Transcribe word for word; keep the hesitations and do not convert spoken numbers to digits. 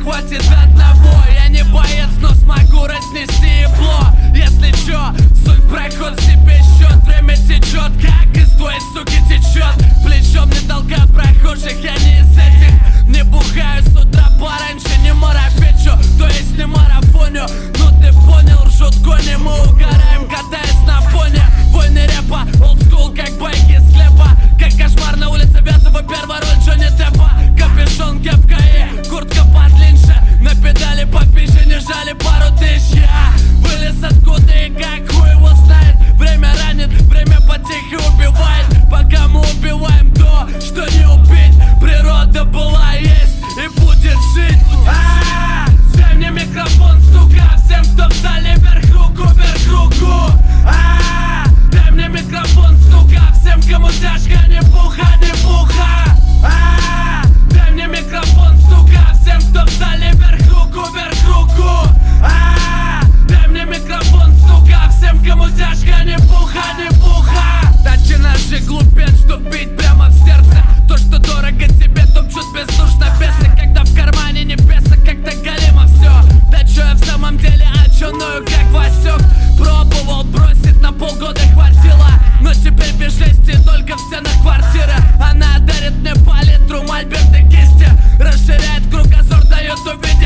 хватит одного. Я не боец, но смогу разнести ебло. Если чё, суть в проход, себе счет. Время течет, как из твоей суки течет. Плечом не толкают прохожих, я не из этих. Не бухаю с утра пораньше, не марафечу, то есть не марафоню. Ну ты понял, ржут кони, мы угораем, катаясь на фоне. Войны рэпа, олдскул, как байки с хлеба. Как кошмар на улице Вязова, первая роль Джонни Деппа. Капюшон, кепка и куртка подлиннее. На педали попиже, не жали пару тысяч. Я вылез откуда и как хуй его знает. Время ранит, время потихо убивает. Пока мы убиваем то, что не убить. Природа была, есть и будет жить. А-а-а! Дай мне микрофон, сука. Всем, кто в зале, вверх руку, вверх руку. А-а-а! Дай мне микрофон, сука. Всем, кому тяжко, не пуха, не пуха. А-а-а! Дай мне микрофон, сука. Всем, кто в зале, вверх руку, вверх руку. А-а-а! Дай мне микрофон, сука. Всем, кому тяжко, не пуха, не пуха. Тачи наши глупец, что бить прямо в сердце. То, что дорого тебе, топчут бездушно бесы. Когда в кармане не песо, как-то голимо все. Да чё я в самом деле, а чё ною, как Васек. Пробовал бросить, на полгода хватило. Но теперь без жести, только в стенах квартиры. Она дарит мне палитру, мольберт и кисти. Расширяет кругозор, дает увидеть